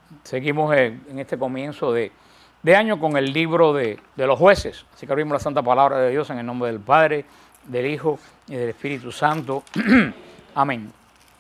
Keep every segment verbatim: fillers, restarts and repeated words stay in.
Seguimos en, en este comienzo de, de año con el libro de, de los jueces. Así que abrimos la santa palabra de Dios en el nombre del Padre, del Hijo y del Espíritu Santo. Amén.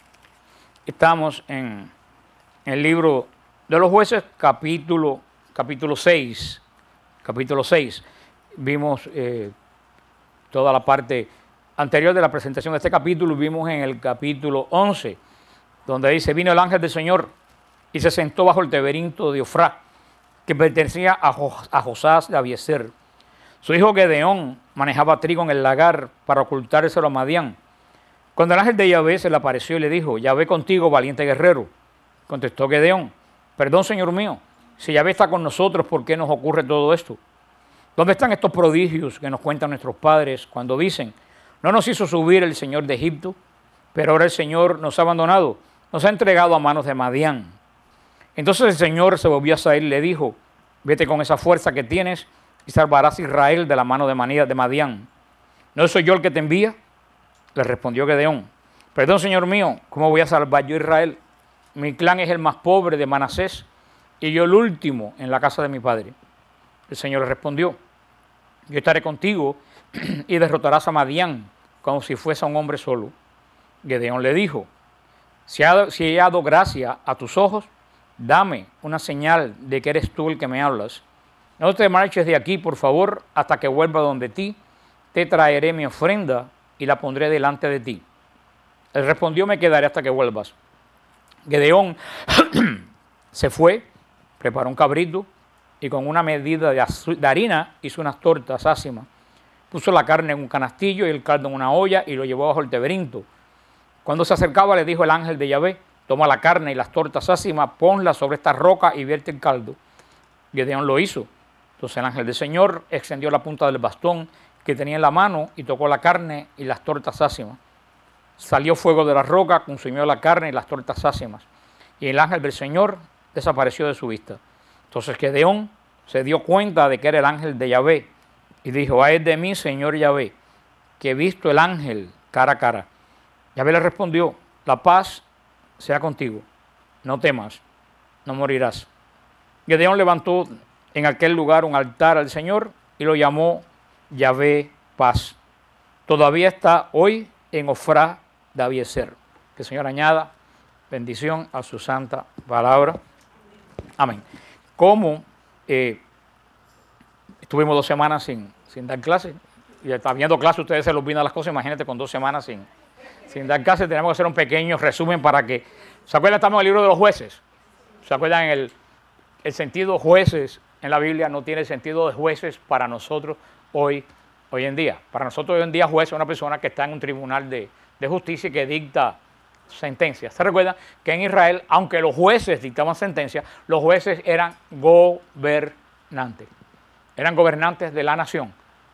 Estamos en, en el libro de los jueces, capítulo, capítulo seis. Capítulo seis. Vimos eh, toda la parte anterior de la presentación de este capítulo. Vimos en el capítulo once, donde dice: vino el ángel del Señor y se sentó bajo el terebinto de Ofrá, que pertenecía a, Jos a Josás de Abiezer. Su hijo Gedeón manejaba trigo en el lagar para ocultárselo a Madián. Cuando el ángel de Yahvé se le apareció y le dijo: Yahvé contigo, valiente guerrero. Contestó Gedeón: perdón, Señor mío, si Yahvé está con nosotros, ¿por qué nos ocurre todo esto? ¿Dónde están estos prodigios que nos cuentan nuestros padres cuando dicen: no nos hizo subir el Señor de Egipto, pero ahora el Señor nos ha abandonado, nos ha entregado a manos de Madián? Entonces el Señor se volvió a Saúl y le dijo: vete con esa fuerza que tienes y salvarás a Israel de la mano de Madián. ¿No soy yo el que te envía? Le respondió Gedeón: perdón, Señor mío, ¿cómo voy a salvar yo a Israel? Mi clan es el más pobre de Manasés y yo el último en la casa de mi padre. El Señor le respondió: yo estaré contigo y derrotarás a Madián como si fuese un hombre solo. Gedeón le dijo: si, ha, si he dado gracia a tus ojos, dame una señal de que eres tú el que me hablas. No te marches de aquí, por favor, hasta que vuelva donde ti. Te traeré mi ofrenda y la pondré delante de ti. Él respondió: me quedaré hasta que vuelvas. Gedeón se fue, preparó un cabrito y con una medida de, de harina hizo unas tortas ácimas. Puso la carne en un canastillo y el caldo en una olla y lo llevó bajo el terebinto. Cuando se acercaba le dijo el ángel de Yahvé: toma la carne y las tortas ácimas, ponlas sobre esta roca y vierte el caldo. Gedeón lo hizo. Entonces el ángel del Señor extendió la punta del bastón que tenía en la mano y tocó la carne y las tortas ácimas. Salió fuego de la roca, consumió la carne y las tortas ácimas. Y el ángel del Señor desapareció de su vista. Entonces Gedeón se dio cuenta de que era el ángel de Yahvé y dijo: ay de mí, Señor Yahvé, que he visto el ángel cara a cara. Yahvé le respondió: la paz sea contigo, no temas, no morirás. Gedeón levantó en aquel lugar un altar al Señor y lo llamó Yahvé Paz. Todavía está hoy en Ofrá de Abiezer. Que el Señor añada bendición a su santa palabra. Amén. Como eh, estuvimos dos semanas sin, sin dar clase, y está viendo clase, ustedes se les olvidan las cosas, imagínate con dos semanas sin, sin dar clase. Tenemos que hacer un pequeño resumen para que, ¿se acuerdan? Estamos en el libro de los jueces. ¿Se acuerdan? El, el sentido jueces en la Biblia no tiene el sentido de jueces para nosotros hoy, hoy en día. Para nosotros hoy en día juez es una persona que está en un tribunal de, de justicia y que dicta sentencias. ¿Se recuerdan? Que en Israel, aunque los jueces dictaban sentencias, los jueces eran gobernantes. Eran gobernantes de la nación.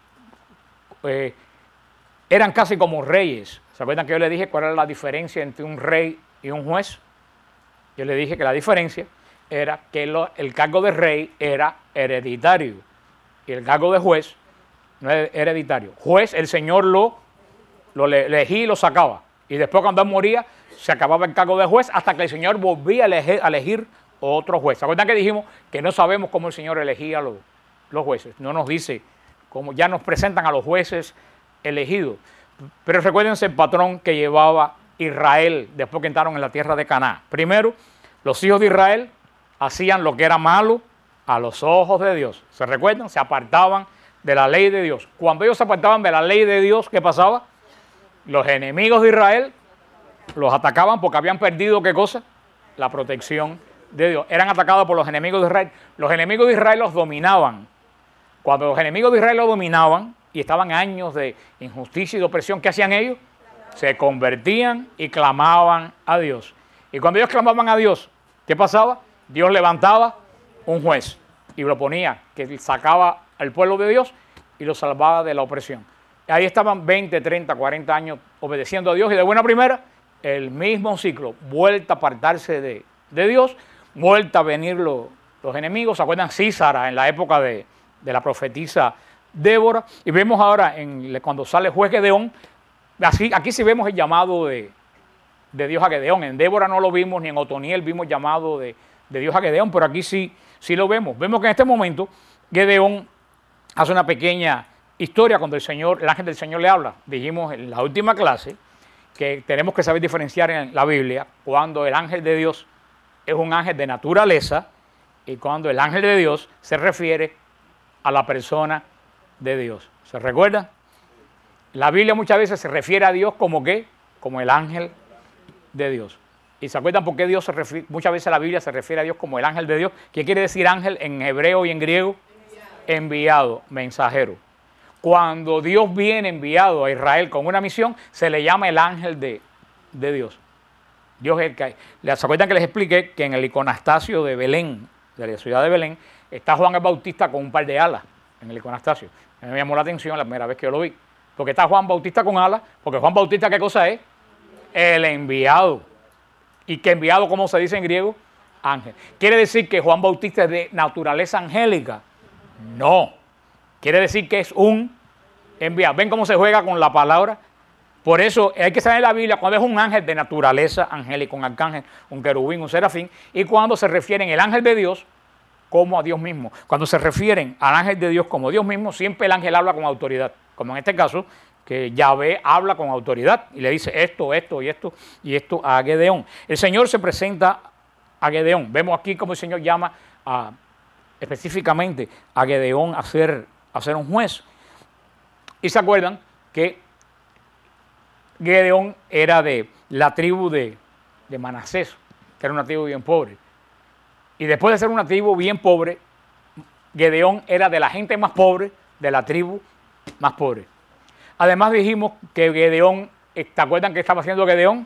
Eh, eran casi como reyes. ¿Se acuerdan que yo le dije cuál era la diferencia entre un rey y un juez? Yo le dije que la diferencia era que lo, el cargo de rey era hereditario y el cargo de juez no es hereditario. Juez, el Señor lo, lo elegía y lo sacaba. Y después cuando él moría, se acababa el cargo de juez hasta que el Señor volvía a elegir, a elegir otro juez. ¿Se acuerdan que dijimos que no sabemos cómo el Señor elegía a los, los jueces? No nos dice cómo, ya nos presentan a los jueces elegidos. Pero recuérdense el patrón que llevaba Israel después que entraron en la tierra de Canaán. Primero, los hijos de Israel hacían lo que era malo a los ojos de Dios. ¿Se recuerdan? Se apartaban de la ley de Dios. Cuando ellos se apartaban de la ley de Dios, ¿qué pasaba? Los enemigos de Israel los atacaban porque habían perdido, ¿qué cosa? La protección de Dios. Eran atacados por los enemigos de Israel. Los enemigos de Israel los dominaban. Cuando los enemigos de Israel los dominaban y estaban años de injusticia y de opresión, ¿qué hacían ellos? Se convertían y clamaban a Dios. Y cuando ellos clamaban a Dios, ¿qué pasaba? Dios levantaba un juez y lo ponía, que sacaba al pueblo de Dios y lo salvaba de la opresión. Ahí estaban veinte, treinta, cuarenta años obedeciendo a Dios y de buena primera, el mismo ciclo, vuelta a apartarse de, de Dios, vuelta a venir lo, los enemigos. ¿Se acuerdan? Císara en la época de, de la profetisa Débora. Y vemos ahora en, cuando sale el juez Gedeón, así, aquí sí vemos el llamado de, de Dios a Gedeón. En Débora no lo vimos, ni en Otoniel vimos llamado de, de Dios a Gedeón, pero aquí sí, sí lo vemos. Vemos que en este momento Gedeón hace una pequeña historia cuando el Señor, el ángel del Señor le habla. Dijimos en la última clase que tenemos que saber diferenciar en la Biblia cuando el ángel de Dios es un ángel de naturaleza y cuando el ángel de Dios se refiere a la persona de Dios. ¿Se recuerda? La Biblia muchas veces se refiere a Dios como ¿qué? Como el ángel de Dios. ¿Y se acuerdan por qué Dios se refiere? Muchas veces la Biblia se refiere a Dios como el ángel de Dios. ¿Qué quiere decir ángel en hebreo y en griego? Enviado, enviado, mensajero. Cuando Dios viene enviado a Israel con una misión, se le llama el ángel de, de Dios. Dios es el que... ¿Se acuerdan que les expliqué que en el iconastasio de Belén, de la ciudad de Belén, está Juan el Bautista con un par de alas en el iconastasio? A mí me llamó la atención la primera vez que yo lo vi. Porque está Juan Bautista con alas, porque Juan Bautista, ¿qué cosa es? El enviado. ¿Y qué enviado, cómo se dice en griego? Ángel. ¿Quiere decir que Juan Bautista es de naturaleza angélica? No. Quiere decir que es un enviado. ¿Ven cómo se juega con la palabra? Por eso hay que saber en la Biblia cuando es un ángel de naturaleza angélica, un arcángel, un querubín, un serafín, y cuando se refieren el ángel de Dios como a Dios mismo. Cuando se refieren al ángel de Dios como Dios mismo, siempre el ángel habla con autoridad. Como en este caso, que Yahvé habla con autoridad y le dice esto, esto y esto y esto a Gedeón. El Señor se presenta a Gedeón. Vemos aquí cómo el Señor llama a, específicamente a Gedeón a ser, a ser un juez. Y se acuerdan que Gedeón era de la tribu de, de Manasés, que era una tribu bien pobre. Y después de ser una tribu bien pobre, Gedeón era de la gente más pobre de la tribu más pobre. Además dijimos que Gedeón, ¿te acuerdan qué estaba haciendo Gedeón?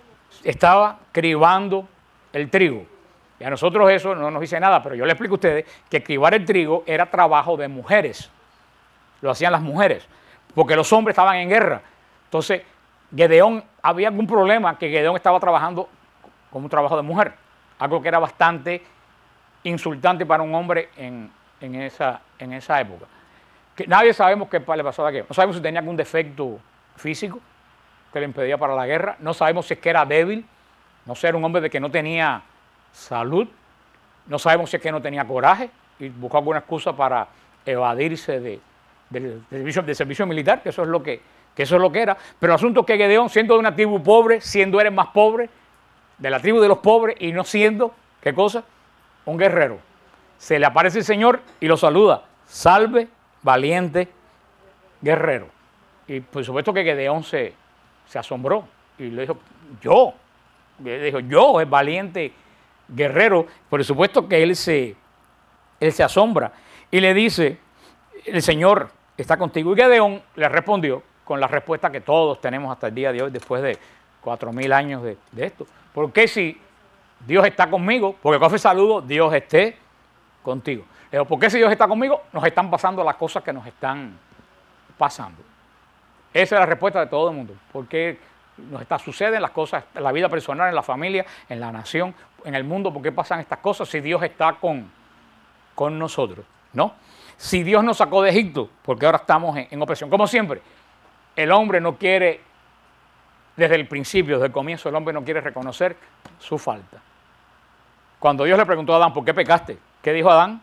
Estaba cribando el trigo. Y a nosotros eso no nos dice nada, pero yo les explico a ustedes que cribar el trigo era trabajo de mujeres. Lo hacían las mujeres, porque los hombres estaban en guerra. Entonces, Gedeón, había algún problema que Gedeón estaba trabajando como un trabajo de mujer. Algo que era bastante insultante para un hombre en, en, esa, en esa época. Que nadie sabemos qué le pasó a Gedeón. No sabemos si tenía algún defecto físico que le impedía para la guerra. No sabemos si es que era débil. No sé, era un hombre de que no tenía salud. No sabemos si es que no tenía coraje y buscó alguna excusa para evadirse de, de, de, de, servicio, de servicio militar, que eso es lo que, que eso es lo que era. Pero el asunto es que Gedeón, siendo de una tribu pobre, siendo él más pobre, de la tribu de los pobres y no siendo, ¿qué cosa? Un guerrero. Se le aparece el Señor y lo saluda. Salve, valiente guerrero. Y por supuesto que Gedeón se, se asombró y le dijo, yo, le dijo, yo, es valiente guerrero. Por supuesto que él se, él se asombra y le dice, el Señor está contigo. Y Gedeón le respondió con la respuesta que todos tenemos hasta el día de hoy, después de cuatro mil años de, de esto. ¿Por qué si Dios está conmigo? Porque con ese saludo, Dios esté contigo. Le digo, ¿por qué si Dios está conmigo? Nos están pasando las cosas que nos están pasando. Esa es la respuesta de todo el mundo. Porque nos está, suceden las cosas en la vida personal, en la familia, en la nación, en el mundo. ¿Por qué pasan estas cosas si Dios está con, con nosotros? ¿No? Si Dios nos sacó de Egipto, porque ahora estamos en, en opresión. Como siempre, el hombre no quiere, desde el principio, desde el comienzo, el hombre no quiere reconocer su falta. Cuando Dios le preguntó a Adán, ¿por qué pecaste? ¿Qué dijo Adán?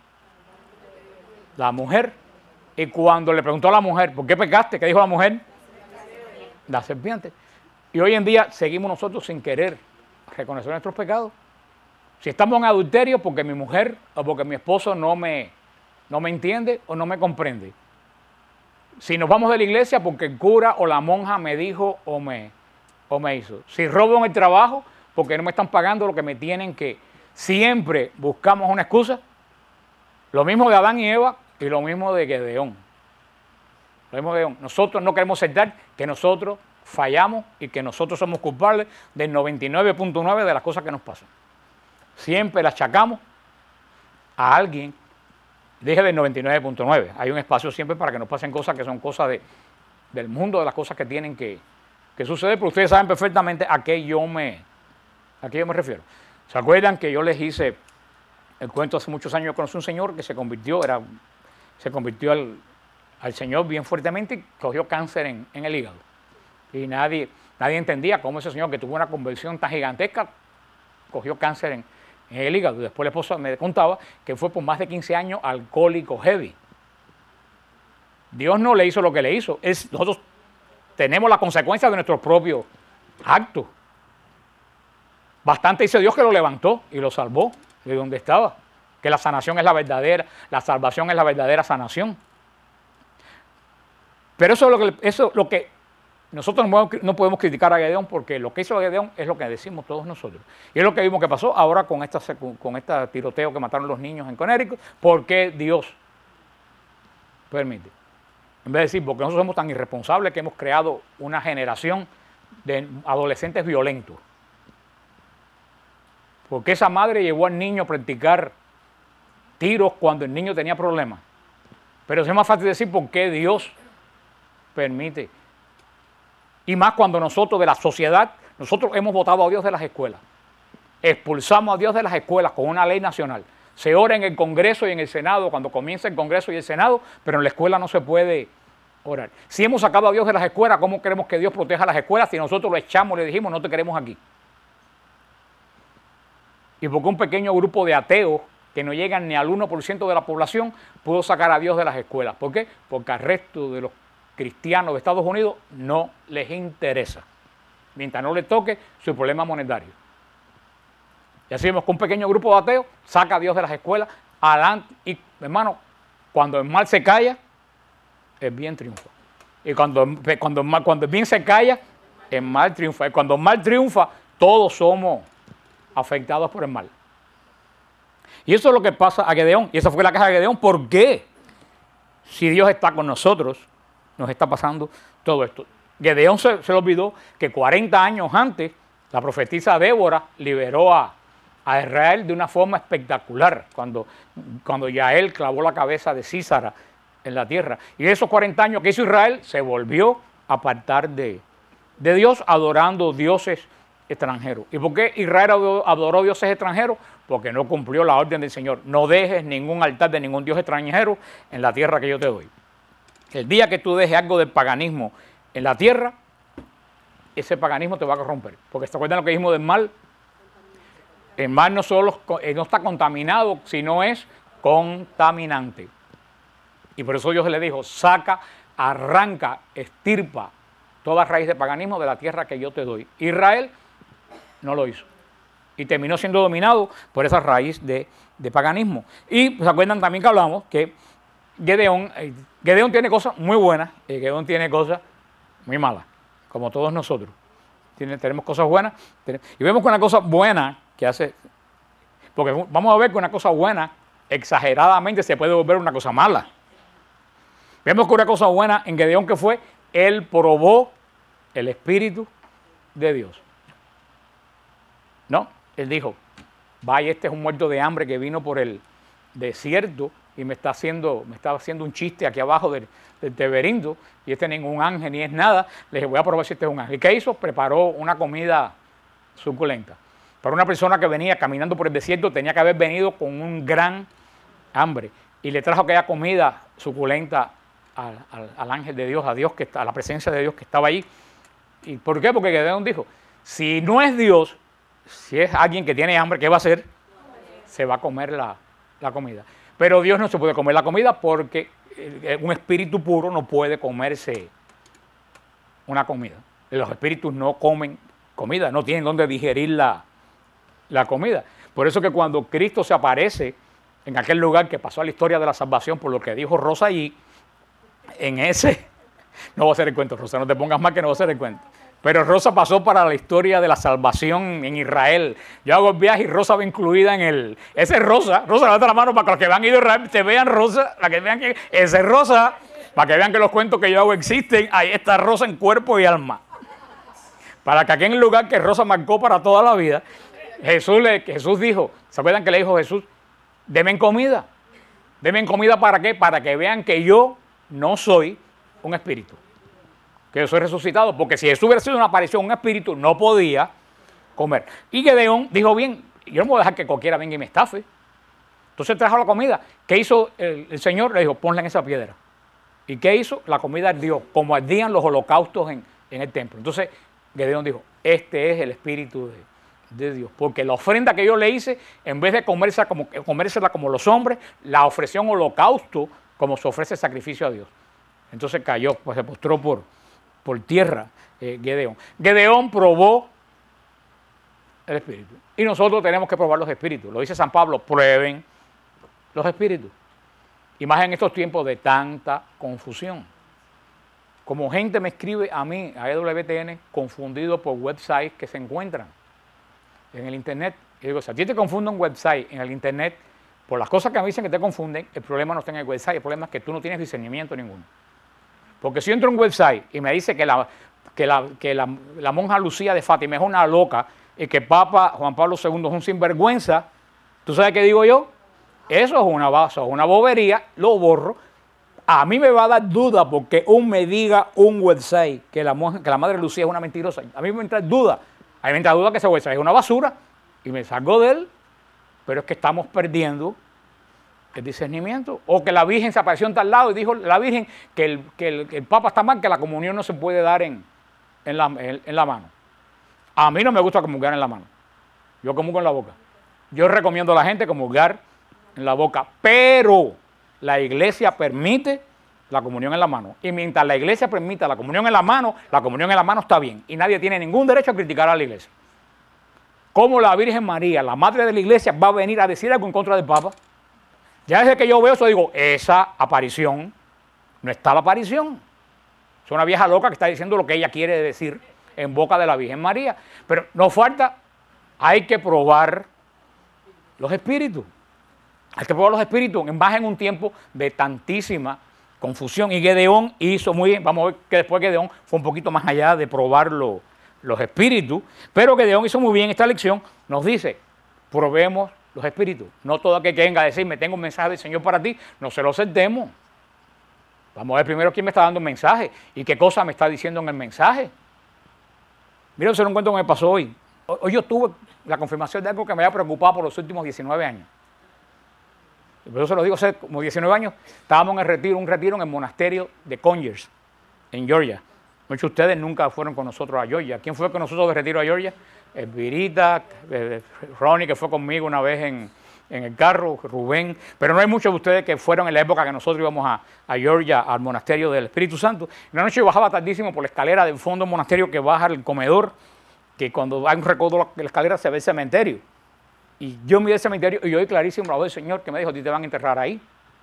La mujer. Y cuando le preguntó a la mujer, ¿por qué pecaste? ¿Qué dijo la mujer? La serpiente. Y hoy en día seguimos nosotros sin querer reconocer nuestros pecados. Si estamos en adulterio porque mi mujer o porque mi esposo no me, no me entiende o no me comprende. Si nos vamos de la iglesia porque el cura o la monja me dijo o me, o me hizo. Si robo en el trabajo porque no me están pagando lo que me tienen que... Siempre buscamos una excusa. Lo mismo de Adán y Eva y lo mismo de Gedeón. Lo mismo de Gedeón. Nosotros no queremos aceptar que nosotros fallamos y que nosotros somos culpables del noventa y nueve punto nueve de las cosas que nos pasan. Siempre las achacamos a alguien. Dije del noventa y nueve punto nueve. Hay un espacio siempre para que nos pasen cosas que son cosas de, del mundo, de las cosas que tienen que, que suceder, pero ustedes saben perfectamente a qué yo me, a qué yo me refiero. ¿Se acuerdan que yo les hice el cuento hace muchos años? Yo conocí un señor que se convirtió, era, se convirtió al, al Señor bien fuertemente y cogió cáncer en, en el hígado. Y nadie, nadie entendía cómo ese señor que tuvo una conversión tan gigantesca cogió cáncer en, en el hígado. Después la esposa me contaba que fue por más de quince años alcohólico heavy. Dios no le hizo lo que le hizo. Es, nosotros tenemos la consecuencia de nuestros propios actos. Bastante hizo Dios que lo levantó y lo salvó de donde estaba. Que la sanación es la verdadera, la salvación es la verdadera sanación. Pero eso es lo que, eso es lo que nosotros no podemos criticar a Gedeón, porque lo que hizo Gedeón es lo que decimos todos nosotros. Y es lo que vimos que pasó ahora con esta, con este tiroteo que mataron los niños en Connecticut. ¿Por qué Dios permite? En vez de decir, porque nosotros somos tan irresponsables que hemos creado una generación de adolescentes violentos. Porque esa madre llevó al niño a practicar tiros cuando el niño tenía problemas. Pero es más fácil decir por qué Dios permite. Y más cuando nosotros de la sociedad, nosotros hemos votado a Dios de las escuelas. Expulsamos a Dios de las escuelas con una ley nacional. Se ora en el Congreso y en el Senado cuando comienza el Congreso y el Senado, pero en la escuela no se puede orar. Si hemos sacado a Dios de las escuelas, ¿cómo queremos que Dios proteja las escuelas si nosotros lo echamos y le dijimos no te queremos aquí? Y porque un pequeño grupo de ateos que no llegan ni al uno por ciento de la población pudo sacar a Dios de las escuelas. ¿Por qué? Porque al resto de los cristianos de Estados Unidos no les interesa, mientras no les toque su problema monetario. Y así vemos que un pequeño grupo de ateos saca a Dios de las escuelas, adelante, y hermano, cuando el mal se calla, el bien triunfa. Y cuando, cuando, el, mal, cuando el bien se calla, el mal triunfa. Y cuando el mal triunfa, todos somos afectados por el mal. Y eso es lo que pasa a Gedeón, y esa fue la queja de Gedeón. ¿Por qué? Si Dios está con nosotros, nos está pasando todo esto. Gedeón se, se le olvidó que cuarenta años antes, la profetisa Débora liberó a, a Israel de una forma espectacular, cuando, cuando Yael clavó la cabeza de Sísara en la tierra. Y esos cuarenta años que hizo Israel, se volvió a apartar de, de Dios, adorando dioses extranjeros. ¿Y por qué Israel adoró, adoró dioses extranjeros? Porque no cumplió la orden del Señor. No dejes ningún altar de ningún dios extranjero en la tierra que yo te doy. El día que tú dejes algo del paganismo en la tierra, ese paganismo te va a corromper. Porque ¿se acuerdan lo que dijimos del mal? El mal no solo no está contaminado, sino es contaminante. Y por eso Dios le dijo, saca, arranca, estirpa toda raíz de paganismo de la tierra que yo te doy. Israel no lo hizo. Y terminó siendo dominado por esa raíz de, de paganismo. Y se acuerdan también que hablamos que Gedeón, Gedeón tiene cosas muy buenas y Gedeón tiene cosas muy malas, como todos nosotros. Tiene, tenemos cosas buenas tenemos, y vemos que una cosa buena que hace, porque vamos a ver que una cosa buena exageradamente se puede volver una cosa mala. Vemos que una cosa buena en Gedeón que fue, él probó el Espíritu de Dios. No, él dijo, vaya, este es un muerto de hambre que vino por el desierto y me está haciendo, me está haciendo un chiste aquí abajo del, del Teberindo, y este ni es un ángel ni es nada. Le dije, voy a probar si este es un ángel. ¿Y qué hizo? Preparó una comida suculenta. Para una persona que venía caminando por el desierto, tenía que haber venido con un gran hambre. Y le trajo aquella comida suculenta al, al, al ángel de Dios, a Dios que está, a la presencia de Dios que estaba ahí. ¿Y por qué? Porque Gedeón dijo, si no es Dios, si es alguien que tiene hambre, ¿qué va a hacer? Se va a comer la, la comida. Pero Dios no se puede comer la comida porque un espíritu puro no puede comerse una comida. Los espíritus no comen comida, no tienen dónde digerir la, la comida. Por eso que cuando Cristo se aparece en aquel lugar que pasó a la historia de la salvación, por lo que dijo Rosa allí, en ese, no voy a hacer el cuento, Rosa, no te pongas mal que no voy a hacer el cuento. Pero Rosa pasó para la historia de la salvación en Israel. Yo hago el viaje y Rosa va incluida en el... Ese es Rosa. Rosa, levanta la mano para que los que van a ir a Israel te vean Rosa. Para que vean que ese es Rosa. Para que vean que los cuentos que yo hago existen. Ahí está Rosa en cuerpo y alma. Para que aquí en el lugar que Rosa marcó para toda la vida, Jesús, le, Jesús dijo, ¿se acuerdan que le dijo Jesús? Denme comida. Denme comida ¿para qué? Para que vean que yo no soy un espíritu. Que yo soy resucitado, porque si eso hubiera sido una aparición, un espíritu, no podía comer. Y Gedeón dijo, bien, yo no voy a dejar que cualquiera venga y me estafe. Entonces trajo la comida. ¿Qué hizo el, el Señor? Le dijo, ponla en esa piedra. ¿Y qué hizo? La comida ardió, como ardían los holocaustos en, en el templo. Entonces Gedeón dijo, este es el espíritu de, de Dios. Porque la ofrenda que yo le hice, en vez de comérsela como, comérsela como los hombres, la ofreció en holocausto como se ofrece sacrificio a Dios. Entonces cayó, pues se postró por, por tierra eh, Gedeón. Gedeón probó el espíritu. Y nosotros tenemos que probar los espíritus. Lo dice San Pablo, prueben los espíritus. Y más en estos tiempos de tanta confusión. Como gente me escribe a mí, a E W T N, confundido por websites que se encuentran en el internet. Y digo, si a ti te confunde un website en el internet, por las cosas que me dicen que te confunden, el problema no está en el website, el problema es que tú no tienes discernimiento ninguno. Porque si entro en un website y me dice que la, que la, que la, la monja Lucía de Fátima es una loca y que Papa Juan Pablo segundo es un sinvergüenza, ¿tú sabes qué digo yo? Eso es una base, una bobería, lo borro. A mí me va a dar duda porque un me diga un website que la, monja, que la madre Lucía es una mentirosa. A mí me entra duda. A mí me entra duda que ese website es una basura y me salgo de él. Pero es que estamos perdiendo el discernimiento. O que la Virgen se apareció en tal lado y dijo la Virgen que el, que el, que el Papa está mal, que la comunión no se puede dar en, en, la, en, en la mano. A mí no me gusta comulgar en la mano. Yo comulgo en la boca. Yo recomiendo a la gente comulgar en la boca, pero la iglesia permite la comunión en la mano. Y mientras la iglesia permita la comunión en la mano, la comunión en la mano está bien. Y nadie tiene ningún derecho a criticar a la iglesia. ¿Cómo la Virgen María, la madre de la iglesia, va a venir a decir algo en contra del Papa? Ya desde que yo veo eso digo, esa aparición, no está la aparición. Es una vieja loca que está diciendo lo que ella quiere decir en boca de la Virgen María. Pero no falta, hay que probar los espíritus. Hay que probar los espíritus, más en un tiempo de tantísima confusión. Y Gedeón hizo muy bien, vamos a ver que después Gedeón fue un poquito más allá de probarlo los espíritus, pero Gedeón hizo muy bien esta lección, nos dice, probemos los espíritus. No todo aquel que venga a decirme, tengo un mensaje del Señor para ti, no se lo aceptemos. Vamos a ver primero quién me está dando un mensaje y qué cosa me está diciendo en el mensaje. Mira, se lo encuentro que me pasó hoy. Hoy yo tuve la confirmación de algo que me había preocupado por los últimos diecinueve años. Por eso se lo digo, hace como diecinueve años, estábamos en el retiro, un retiro en el monasterio de Conyers, en Georgia. Muchos de ustedes nunca fueron con nosotros a Georgia. ¿Quién fue con nosotros de retiro a Georgia? Elvirita, eh, Ronnie, que fue conmigo una vez en, en el carro, Rubén. Pero no hay muchos de ustedes que fueron en la época que nosotros íbamos a, a Georgia, al monasterio del Espíritu Santo. Una noche yo bajaba tardísimo por la escalera del fondo del monasterio que baja al comedor, que cuando hay un recodo de la escalera se ve el cementerio. Y yo miré el cementerio y yo oí clarísimo la voz del Señor que me dijo, a ti te van a enterrar ahí.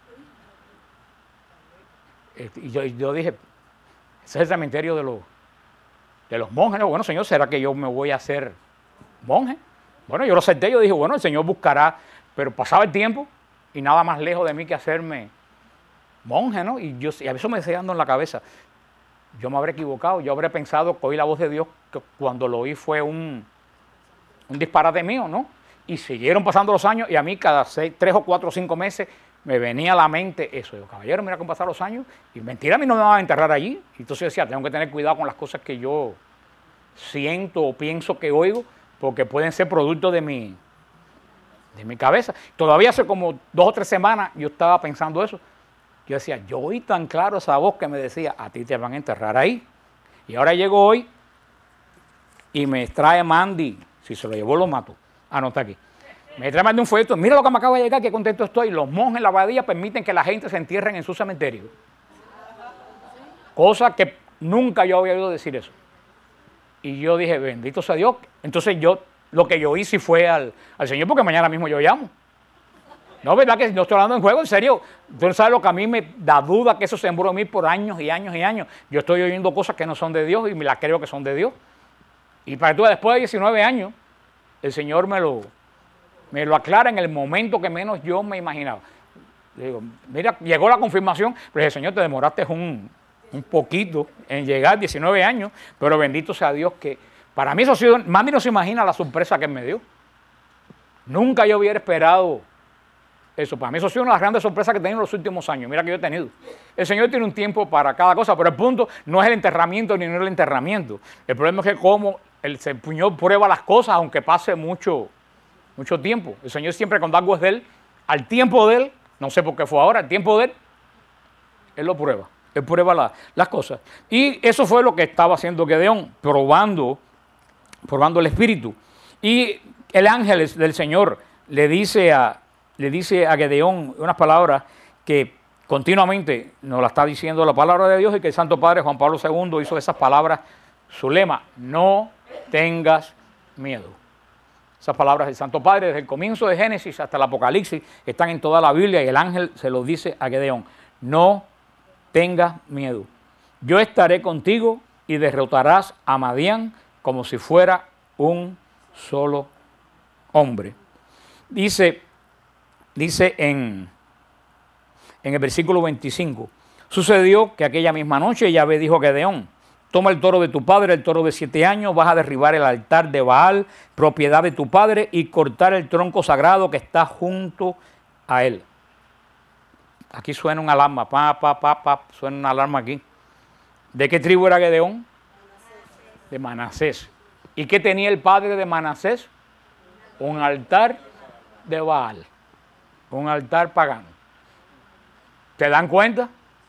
Y yo, y yo dije, ese es el cementerio de los, de los monjes. ¿No? Bueno, Señor, ¿será que yo me voy a hacer monje? Bueno, yo lo acepté, yo dije, bueno, el Señor buscará, pero pasaba el tiempo y nada más lejos de mí que hacerme monje, ¿no? Y, yo, y a eso me decía dando en la cabeza, yo me habré equivocado, yo habré pensado que oí la voz de Dios, que cuando lo oí fue un, un disparate mío, ¿no? Y siguieron pasando los años y a mí cada seis, tres o cuatro o cinco meses me venía a la mente eso. Yo, caballero, mira cómo pasaron los años y mentira, a mí no me van a enterrar allí. Y entonces yo decía, tengo que tener cuidado con las cosas que yo siento o pienso que oigo, porque pueden ser producto de mi, de mi cabeza. Todavía hace como dos o tres semanas yo estaba pensando eso. Yo decía, yo oí tan claro esa voz que me decía, a ti te van a enterrar ahí. Y ahora llego hoy y me trae Mandy, si se lo llevó lo mato. Anota aquí. Me trae Mandy un folleto, mira lo que me acaba de llegar, qué contento estoy. Los monjes en la abadía permiten que la gente se entierren en su cementerio. Cosa que nunca yo había oído decir eso. Y yo dije, bendito sea Dios. Entonces yo, lo que yo hice fue al, al Señor, porque mañana mismo yo llamo. No, ¿verdad que no estoy hablando en juego? En serio. Tú sabes lo que a mí me da duda, que eso se sembró en mí por años y años y años. Yo estoy oyendo cosas que no son de Dios y me las creo que son de Dios. Y para tú, después de diecinueve años, el Señor me lo, me lo aclara en el momento que menos yo me imaginaba. Le digo, mira, llegó la confirmación, pero el Señor, te demoraste un, un poquito en llegar, diecinueve años, pero bendito sea Dios que para mí eso ha sido, Mandy no se imagina la sorpresa que él me dio. Nunca yo hubiera esperado eso. Para mí eso ha sido una de las grandes sorpresas que he tenido en los últimos años. Mira que yo he tenido. El Señor tiene un tiempo para cada cosa, pero el punto no es el enterramiento ni no es el enterramiento. El problema es que como el Señor prueba las cosas, aunque pase mucho, mucho tiempo. El Señor siempre cuando algo es de Él, al tiempo de Él, no sé por qué fue ahora, al tiempo de Él, Él lo prueba. Él prueba la, las cosas. Y eso fue lo que estaba haciendo Gedeón, probando, probando el espíritu. Y el ángel del Señor le dice a, le dice a Gedeón unas palabras que continuamente nos la está diciendo la palabra de Dios, y que el Santo Padre Juan Pablo segundo hizo esas palabras su lema: no tengas miedo. Esas palabras del Santo Padre, desde el comienzo de Génesis hasta el Apocalipsis, están en toda la Biblia, y el ángel se lo dice a Gedeón: no tengas miedo, yo estaré contigo y derrotarás a Madián como si fuera un solo hombre. Dice, dice en, en el versículo veinticinco, sucedió que aquella misma noche Yahvé dijo a Gedeón: toma el toro de tu padre, el toro de siete años, vas a derribar el altar de Baal, propiedad de tu padre, y cortar el tronco sagrado que está junto a él. Aquí suena una alarma, pa, pa, pa, pa, suena una alarma aquí. ¿De qué tribu era Gedeón? De Manasés. ¿Y qué tenía el padre de Manasés? Un altar de Baal, un altar pagano. ¿Se dan cuenta?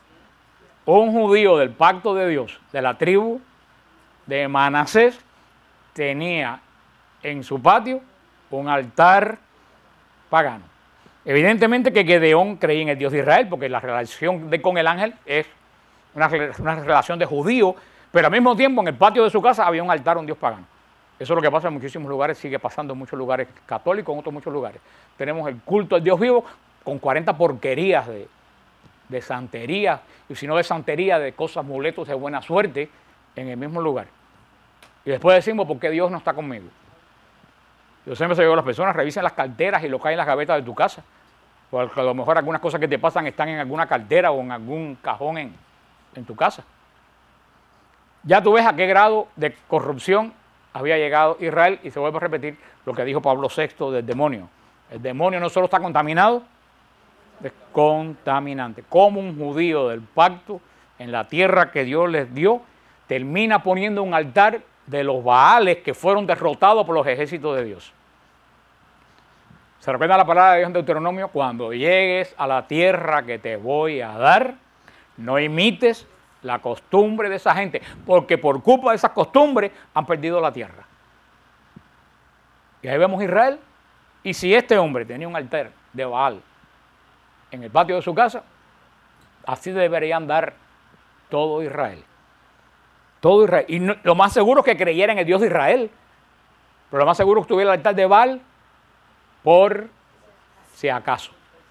Un judío del pacto de Dios, de la tribu de Manasés, tenía en su patio un altar pagano. Evidentemente que Gedeón creía en el Dios de Israel, porque la relación de, con el ángel es una, una relación de judío, pero al mismo tiempo en el patio de su casa había un altar a un Dios pagano. Eso es lo que pasa en muchísimos lugares, sigue pasando en muchos lugares católicos, en otros muchos lugares. Tenemos el culto al Dios vivo con cuarenta porquerías de, de santería, y si no de santería, de cosas, amuletos de buena suerte en el mismo lugar. Y después decimos: ¿por qué Dios no está conmigo? Yo siempre se digo a las personas: revisen las carteras y lo que hay en las gavetas de tu casa. Porque a lo mejor algunas cosas que te pasan están en alguna cartera o en algún cajón en, en tu casa. Ya tú ves a qué grado de corrupción había llegado Israel, y se vuelve a repetir lo que dijo Pablo sexto del demonio. El demonio no solo está contaminado, es contaminante. Como un judío del pacto en la tierra que Dios les dio termina poniendo un altar de los Baales que fueron derrotados por los ejércitos de Dios. ¿Se recuerda la palabra de Dios en Deuteronomio? Cuando llegues a la tierra que te voy a dar, no imites la costumbre de esa gente, porque por culpa de esas costumbres han perdido la tierra. Y ahí vemos a Israel, y si este hombre tenía un altar de Baal en el patio de su casa, así deberían dar todo Israel. Todo Israel. Y no, lo más seguro es que creyera en el Dios de Israel, pero lo más seguro es que tuviera el altar de Baal por si acaso.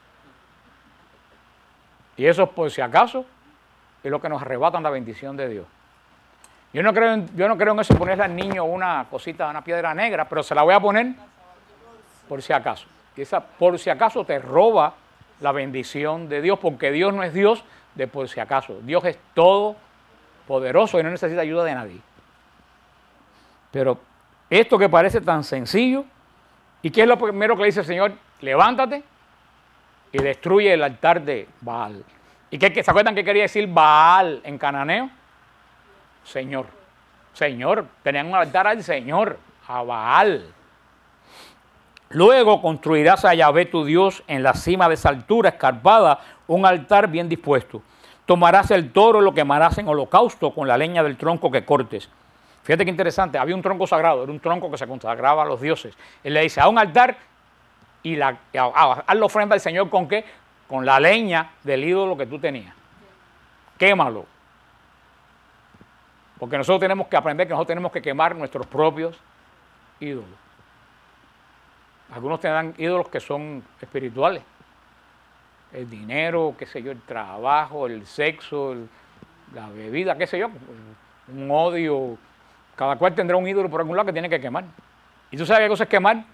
Y eso por si acaso es lo que nos arrebatan la bendición de Dios. Yo no creo en, yo no creo en eso, ponerle al niño una cosita, una piedra negra, pero se la voy a poner por si acaso. Y esa por si acaso te roba la bendición de Dios, porque Dios no es Dios de por si acaso. Dios es todopoderoso y no necesita ayuda de nadie. Pero esto que parece tan sencillo, ¿y qué es lo primero que le dice el Señor? Levántate y destruye el altar de Baal. ¿Y qué, se acuerdan qué quería decir Baal en cananeo? Señor. Señor. Tenían un altar al Señor, a Baal. Luego construirás a Yahvé tu Dios en la cima de esa altura escarpada un altar bien dispuesto. Tomarás el toro y lo quemarás en holocausto con la leña del tronco que cortes. Fíjate qué interesante, había un tronco sagrado, era un tronco que se consagraba a los dioses. Él le dice: a un altar y la, a, a la ofrenda al Señor, ¿con qué? Con la leña del ídolo que tú tenías. Quémalo. Porque nosotros tenemos que aprender que nosotros tenemos que quemar nuestros propios ídolos. Algunos tendrán ídolos que son espirituales. El dinero, qué sé yo, el trabajo, el sexo, el, la bebida, qué sé yo, un odio. Cada cual tendrá un ídolo por algún lado que tiene que quemar. ¿Y tú sabes qué cosa es quemar?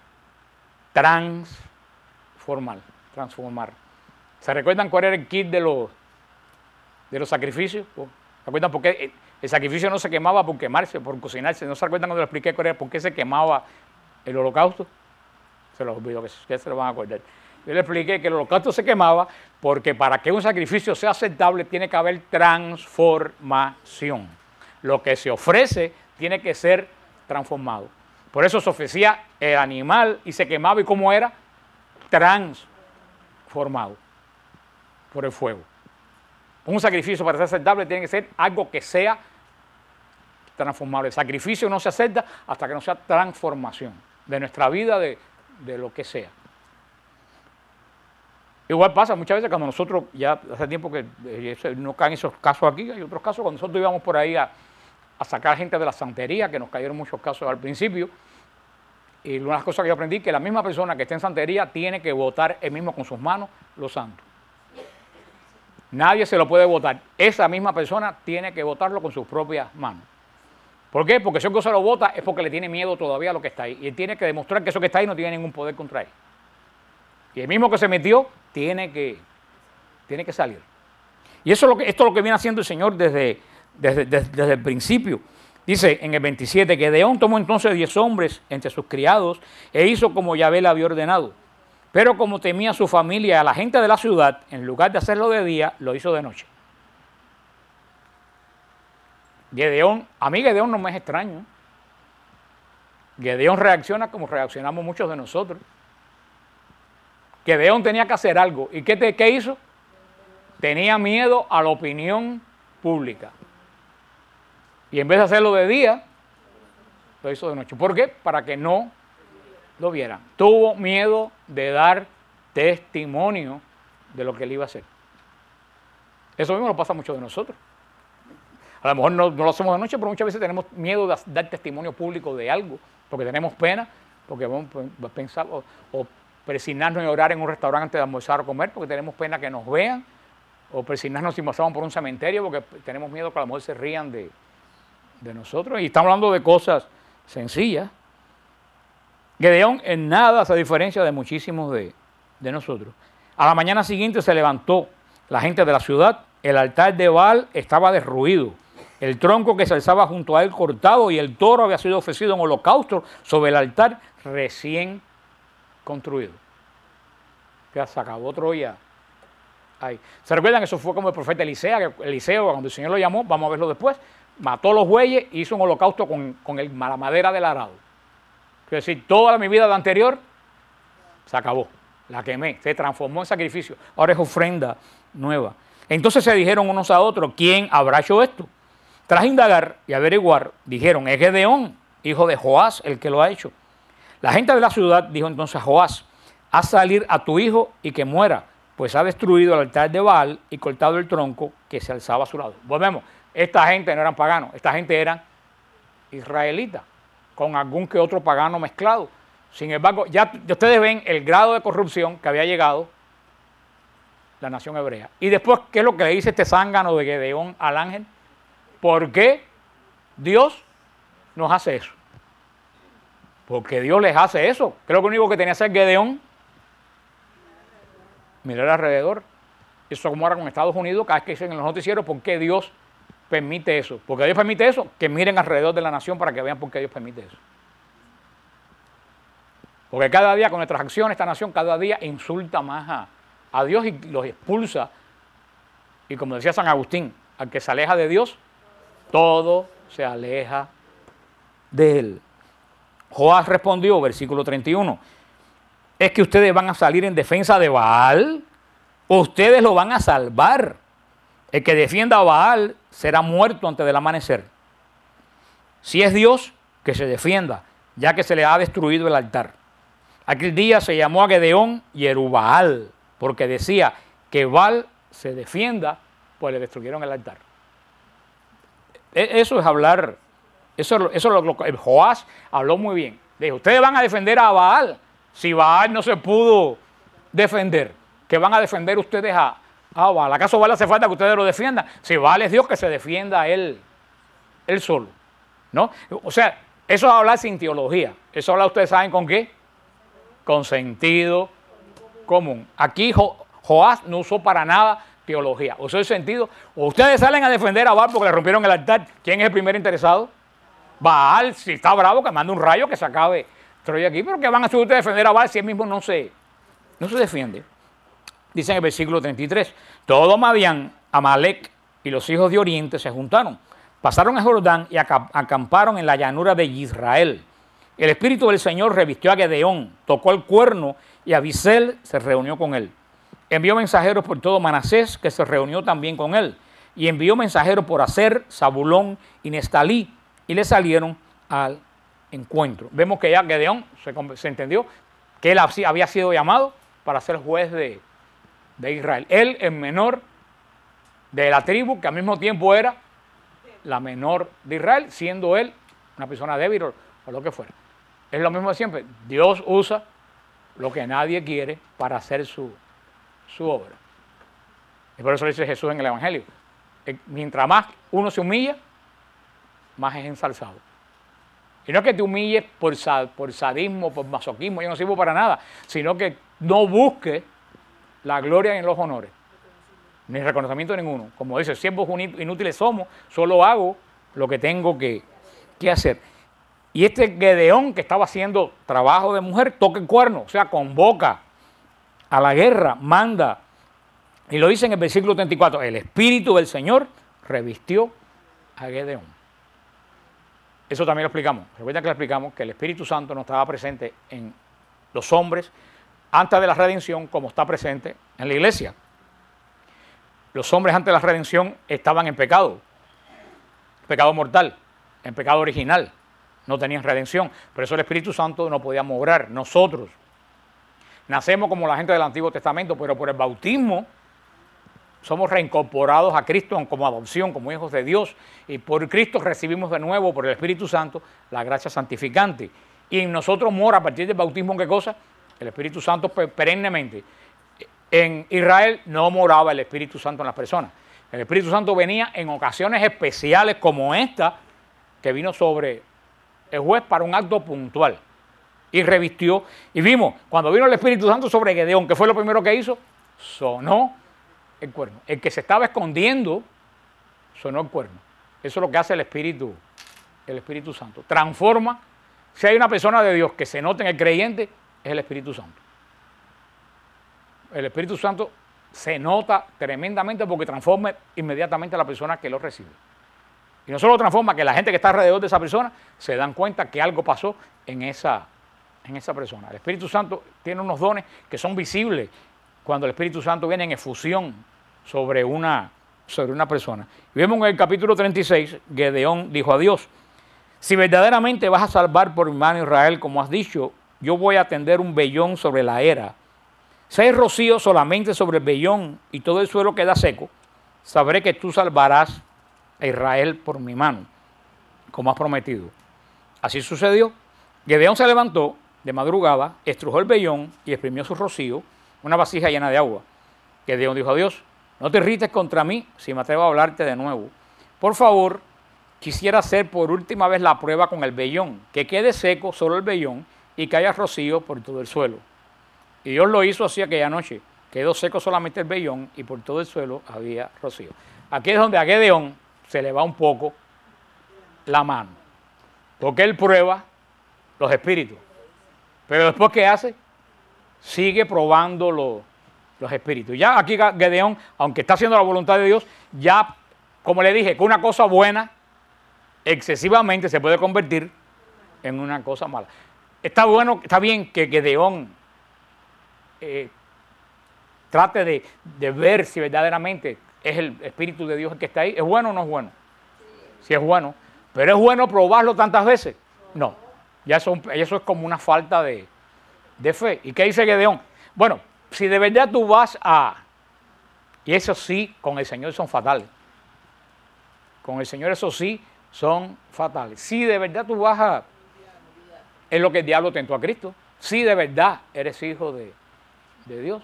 Transformar. Transformar. ¿Se recuerdan cuál era el kit de los, de los sacrificios? ¿Se acuerdan por qué el sacrificio no se quemaba por quemarse, por cocinarse? ¿No se acuerdan cuando lo expliqué cuál era, por qué se quemaba el holocausto? Se los olvidó, que ustedes se lo van a acordar. Yo le expliqué que el holocausto se quemaba porque para que un sacrificio sea aceptable tiene que haber transformación. Lo que se ofrece tiene que ser transformado. Por eso se ofrecía el animal y se quemaba. ¿Y cómo era? Transformado por el fuego. Un sacrificio para ser aceptable tiene que ser algo que sea transformable. El sacrificio no se acepta hasta que no sea transformación. de nuestra vida, de, de lo que sea. Igual pasa muchas veces cuando nosotros, ya hace tiempo que eh, no caen esos casos aquí, hay otros casos, cuando nosotros íbamos por ahí a, a sacar gente de la santería, que nos cayeron muchos casos al principio, y una de las cosas que yo aprendí, que la misma persona que esté en santería tiene que votar él mismo con sus manos los santos. Nadie se lo puede votar. Esa misma persona tiene que votarlo con sus propias manos. ¿Por qué? Porque si eso se lo vota es porque le tiene miedo todavía a lo que está ahí. Y él tiene que demostrar que eso que está ahí no tiene ningún poder contra él. Y el mismo que se metió tiene que, tiene que salir. Y eso es lo que, esto es lo que viene haciendo el Señor desde, desde, desde, desde el principio. Dice en el veintisiete, que Gedeón tomó entonces diez hombres entre sus criados e hizo como Yahvé le había ordenado. Pero como temía a su familia y a la gente de la ciudad, en lugar de hacerlo de día, lo hizo de noche. Gedeón, a mí Gedeón no me es extraño. Gedeón reacciona como reaccionamos muchos de nosotros. Gedeón tenía que hacer algo. ¿Y qué, te, qué hizo? Tenía miedo a la opinión pública. Y en vez de hacerlo de día, lo hizo de noche. ¿Por qué? Para que no lo vieran. Tuvo miedo de dar testimonio de lo que él iba a hacer. Eso mismo lo pasa a muchos de nosotros. A lo mejor no, no lo hacemos de noche, pero muchas veces tenemos miedo de dar testimonio público de algo, porque tenemos pena, porque vamos a pensar o, o persignarnos y orar en un restaurante antes de almorzar o comer, porque tenemos pena que nos vean, o persignarnos si pasamos por un cementerio, porque tenemos miedo que a lo mejor se rían de, de nosotros. Y estamos hablando de cosas sencillas. Gedeón en nada se diferencia de muchísimos de, de nosotros. A la mañana siguiente se levantó la gente de la ciudad, el altar de Baal estaba derruido, el tronco que se alzaba junto a él cortado y el toro había sido ofrecido en holocausto sobre el altar recién construido. Ya se acabó Troya. Ahí. ¿Se recuerdan? Eso fue como el profeta Eliseo, que Eliseo, cuando el Señor lo llamó, vamos a verlo después, mató los bueyes y hizo un holocausto con, con el, la madera del arado. Quiero decir, toda mi vida anterior se acabó, la quemé, se transformó en sacrificio, ahora es ofrenda nueva. Entonces se dijeron unos a otros, ¿quién habrá hecho esto? Tras indagar y averiguar, dijeron, es Gedeón, hijo de Joás, el que lo ha hecho. La gente de la ciudad dijo entonces a Joás, haz salir a tu hijo y que muera, pues ha destruido el altar de Baal y cortado el tronco que se alzaba a su lado. Volvemos, esta gente no eran paganos, esta gente eran israelitas, con algún que otro pagano mezclado. Sin embargo, ya, ya ustedes ven el grado de corrupción que había llegado la nación hebrea. Y después, ¿qué es lo que le dice este zángano de Gedeón al ángel? ¿Por qué Dios nos hace eso? Porque Dios les hace eso. Creo que lo único que tenía que hacer Gedeón, mirar alrededor. Eso como ahora con Estados Unidos, cada vez que dicen en los noticieros, ¿por qué Dios permite eso? Porque Dios permite eso, que miren alrededor de la nación para que vean por qué Dios permite eso. Porque cada día con nuestras acciones, esta nación cada día insulta más a, a Dios y los expulsa. Y como decía San Agustín, al que se aleja de Dios, todo se aleja de él. Joás respondió, versículo treinta y uno, ¿es que ustedes van a salir en defensa de Baal? Ustedes lo van a salvar. El que defienda a Baal será muerto antes del amanecer. Si es Dios, que se defienda, ya que se le ha destruido el altar. Aquel día se llamó a Gedeón Yerubbaal, porque decía que Baal se defienda, pues le destruyeron el altar. Eso es hablar, eso, eso lo, lo, el Joás habló muy bien. Dijo, ustedes van a defender a Baal, si Baal no se pudo defender, que van a defender ustedes a, a Baal. ¿Acaso Baal hace falta que ustedes lo defiendan? Si Baal es Dios, que se defienda a él, él solo, ¿no? O sea, eso es hablar sin teología, eso habla, ustedes saben con qué, con sentido común. Aquí Jo- Joás no usó para nada teología, usó el sentido. O ustedes salen a defender a Baal porque le rompieron el altar. ¿Quién es el primer interesado? Baal, si está bravo, que mande un rayo que se acabe Troya aquí. Pero ¿qué van a hacer ustedes a defender a Baal si él mismo no se, no se defiende? Dice en el versículo treinta y tres, todo Madián, Amalek y los hijos de Oriente se juntaron, pasaron a Jordán y acamparon en la llanura de Israel. El Espíritu del Señor revistió a Gedeón, tocó el cuerno y Abisel se reunió con él. Envió mensajeros por todo Manasés, que se reunió también con él. Y envió mensajeros por Aser, Zabulón y Nestalí, y le salieron al encuentro. Vemos que ya Gedeón se, se entendió que él había sido llamado para ser juez de, de Israel. Él, el menor de la tribu, que al mismo tiempo era la menor de Israel, siendo él una persona débil o, o lo que fuera. Es lo mismo de siempre. Dios usa lo que nadie quiere para hacer su, su obra. Y por eso dice Jesús en el Evangelio. Mientras más uno se humilla, más es ensalzado. Y no es que te humilles por, por sadismo, por masoquismo, yo no sirvo para nada, sino que no busques la gloria en los honores, ni reconocimiento ninguno. Como dice, siervos inútiles somos, solo hago lo que tengo que, que hacer. Y este Gedeón que estaba haciendo trabajo de mujer, toca el cuerno, o sea, convoca a la guerra, manda. Y lo dice en el versículo treinta y cuatro, el Espíritu del Señor revistió a Gedeón. Eso también lo explicamos. Recuerda que lo explicamos que el Espíritu Santo no estaba presente en los hombres antes de la redención como está presente en la iglesia. Los hombres antes de la redención estaban en pecado, pecado mortal, en pecado original, no tenían redención. Por eso el Espíritu Santo no podía morar. Nosotros nacemos como la gente del Antiguo Testamento, pero por el bautismo somos reincorporados a Cristo como adopción, como hijos de Dios, y por Cristo recibimos de nuevo, por el Espíritu Santo, la gracia santificante. Y en nosotros mora a partir del bautismo, ¿qué cosa? El Espíritu Santo perennemente. En Israel no moraba el Espíritu Santo en las personas. El Espíritu Santo venía en ocasiones especiales como esta, que vino sobre el juez para un acto puntual. Y revistió. Y vimos, cuando vino el Espíritu Santo sobre Gedeón, ¿qué fue lo primero que hizo? Sonó el cuerno. El que se estaba escondiendo, sonó el cuerno. Eso es lo que hace el Espíritu, el Espíritu Santo. Transforma. Si hay una persona de Dios que se nota en el creyente, es el Espíritu Santo. El Espíritu Santo se nota tremendamente porque transforma inmediatamente a la persona que lo recibe. Y no solo transforma, que la gente que está alrededor de esa persona se dan cuenta que algo pasó en esa, en esa persona. El Espíritu Santo tiene unos dones que son visibles cuando el Espíritu Santo viene en efusión sobre una, sobre una persona. Y vemos en el capítulo treinta y seis, Gedeón dijo a Dios, si verdaderamente vas a salvar por mi mano Israel, como has dicho, yo voy a tender un vellón sobre la era. Si hay rocío solamente sobre el vellón y todo el suelo queda seco, sabré que tú salvarás a Israel por mi mano, como has prometido. Así sucedió. Gedeón se levantó de madrugada, estrujó el vellón y exprimió su rocío, una vasija llena de agua. Gedeón dijo a Dios, no te irrites contra mí si me atrevo a hablarte de nuevo. Por favor, quisiera hacer por última vez la prueba con el vellón, que quede seco solo el vellón y que haya rocío por todo el suelo. Y Dios lo hizo así aquella noche. Quedó seco solamente el vellón y por todo el suelo había rocío. Aquí es donde a Gedeón se le va un poco la mano. Porque él prueba los espíritus. Pero después, ¿qué hace? Sigue probando los, los espíritus. Ya aquí Gedeón, aunque está haciendo la voluntad de Dios, ya, como le dije, que una cosa buena excesivamente se puede convertir en una cosa mala. Está bueno, está bien que Gedeón Eh, trate de, de ver si verdaderamente es el Espíritu de Dios el que está ahí. ¿Es bueno o no es bueno? Sí es bueno. ¿Pero es bueno probarlo tantas veces? No. Ya eso, eso es como una falta de, de fe. ¿Y qué dice Gedeón? Bueno, si de verdad tú vas a... Y eso sí, con el Señor son fatales. Con el Señor eso sí son fatales. Si de verdad tú vas a... Es lo que el diablo tentó a Cristo. Si de verdad eres hijo de... de Dios.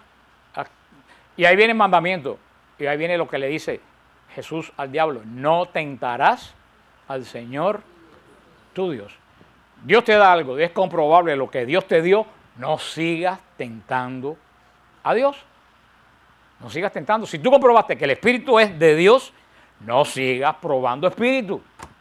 Y ahí viene el mandamiento, y ahí viene lo que le dice Jesús al diablo, no tentarás al Señor tu Dios. Dios te da algo, es comprobable lo que Dios te dio, no sigas tentando a Dios. No sigas tentando. Si tú comprobaste que el Espíritu es de Dios, no sigas probando Espíritu.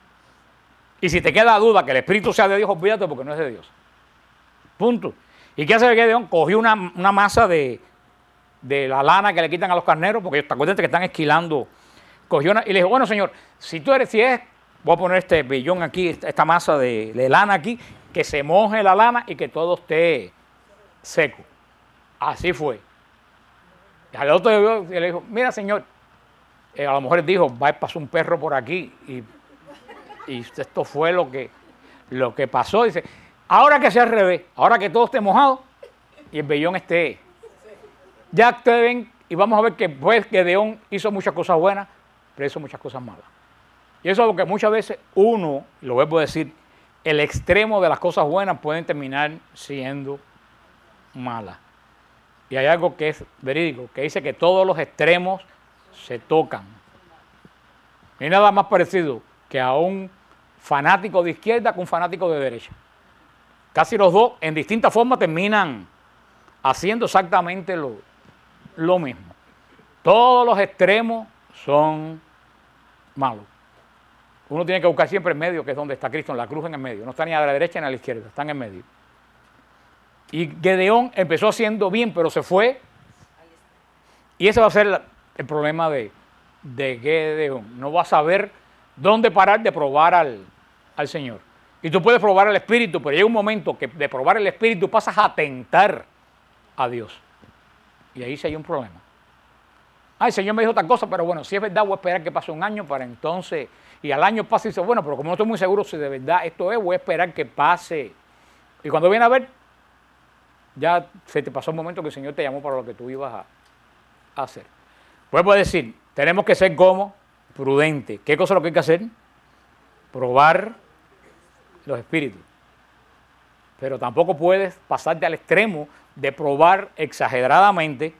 Y si te queda duda que el Espíritu sea de Dios, olvídate porque no es de Dios. Punto. ¿Y qué hace Gedeón? Cogió una, una masa de, de la lana que le quitan a los carneros, porque acuérdate que están esquilando. Cogió una, y le dijo, bueno, señor, si tú eres, si es, voy a poner este vellón aquí, esta, esta masa de, de lana aquí, que se moje la lana y que todo esté seco. Así fue. Y al otro día le dijo, mira, señor, eh, a lo mejor él dijo, va a pasar un perro por aquí, y, y esto fue lo que, lo que pasó, dice, ahora que sea al revés, ahora que todo esté mojado y el vellón esté. Ya ustedes ven y vamos a ver que pues Gedeón hizo muchas cosas buenas, pero hizo muchas cosas malas. Y eso es lo que muchas veces uno, lo vuelvo a decir, el extremo de las cosas buenas pueden terminar siendo malas. Y hay algo que es verídico, que dice que todos los extremos se tocan. No hay nada más parecido que a un fanático de izquierda con un fanático de derecha. Casi los dos en distintas formas terminan haciendo exactamente lo, lo mismo. Todos los extremos son malos. Uno tiene que buscar siempre en medio, que es donde está Cristo, en la cruz en el medio. No está ni a la derecha ni a la izquierda, está en el medio. Y Gedeón empezó haciendo bien, pero se fue. Y ese va a ser la, el problema de, de Gedeón. No va a saber dónde parar de probar al, al Señor. Y tú puedes probar el Espíritu, pero llega un momento que de probar el Espíritu pasas a tentar a Dios. Y ahí sí hay un problema. Ay, el Señor me dijo otra cosa, pero bueno, si es verdad voy a esperar que pase un año para entonces... Y al año pasa y dice, bueno, pero como no estoy muy seguro si de verdad esto es, voy a esperar que pase. Y cuando viene a ver, ya se te pasó un momento que el Señor te llamó para lo que tú ibas a, a hacer. Vuelvo a decir, tenemos que ser como prudentes. ¿Qué cosa es lo que hay que hacer? Probar los espíritus. Pero tampoco puedes pasarte al extremo de probar exageradamente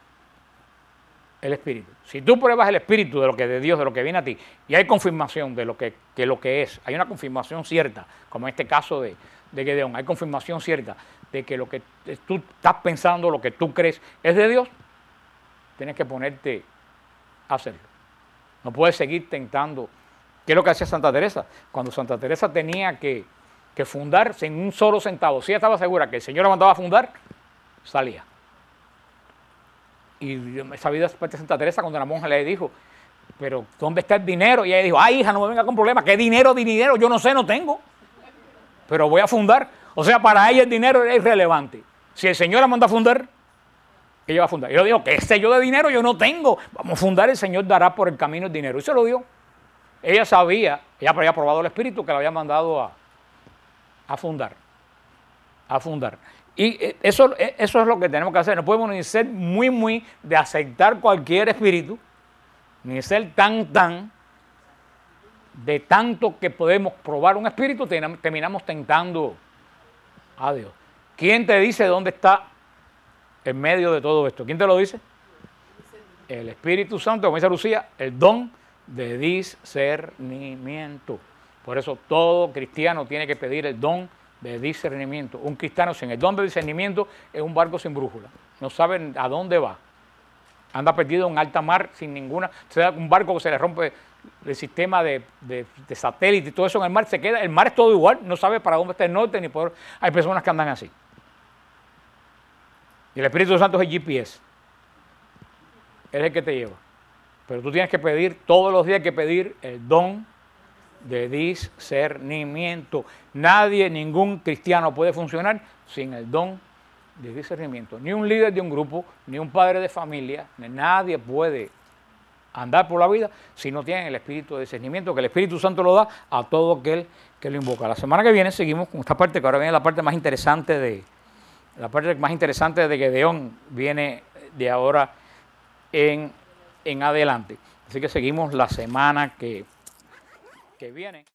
el espíritu. Si tú pruebas el espíritu de lo que es de Dios, de lo que viene a ti, y hay confirmación de lo que, que lo que es, hay una confirmación cierta, como en este caso de, de Gedeón, hay confirmación cierta de que lo que tú estás pensando, lo que tú crees es de Dios, tienes que ponerte a hacerlo. No puedes seguir tentando. ¿Qué es lo que hacía Santa Teresa? Cuando Santa Teresa tenía que, que fundar sin un solo centavo, si ella estaba segura que el Señor la mandaba a fundar, salía. Y esa vida parte de Santa Teresa cuando la monja le dijo, pero ¿dónde está el dinero? Y ella dijo, ay hija, no me venga con problemas, ¿qué dinero, dinero? Yo no sé, no tengo, pero voy a fundar. O sea, para ella el dinero era irrelevante. Si el Señor la manda a fundar, ella va a fundar. Y yo digo, ¿qué sé yo de dinero? Yo no tengo. Vamos a fundar, el Señor dará por el camino el dinero. Y se lo dio. Ella sabía, ella había probado el Espíritu que la había mandado a, a fundar. A fundar. Y eso, eso es lo que tenemos que hacer. No podemos ni ser muy, muy de aceptar cualquier espíritu, ni ser tan, tan, de tanto que podemos probar un espíritu, terminamos tentando a Dios. ¿Quién te dice dónde está en medio de todo esto? ¿Quién te lo dice? El Espíritu Santo, como dice Lucía, el don de discernimiento. Por eso todo cristiano tiene que pedir el don de discernimiento. Un cristiano sin el don de discernimiento es un barco sin brújula. No sabe a dónde va. Anda perdido en alta mar sin ninguna... O sea, un barco que se le rompe el sistema de, de, de satélite y todo eso en el mar, se queda... El mar es todo igual, no sabe para dónde está el norte ni por... Hay personas que andan así. Y el Espíritu Santo es el G P S. Él es el que te lleva. Pero tú tienes que pedir, todos los días hay que pedir el don de discernimiento. Nadie, ningún cristiano puede funcionar sin el don de discernimiento. Ni un líder de un grupo, ni un padre de familia, ni nadie puede andar por la vida si no tienen el espíritu de discernimiento, que el Espíritu Santo lo da a todo aquel que lo invoca. La semana que viene seguimos con esta parte, que ahora viene la parte más interesante de la parte más interesante de Gedeón, viene de ahora en, en adelante. Así que seguimos la semana que, que viene.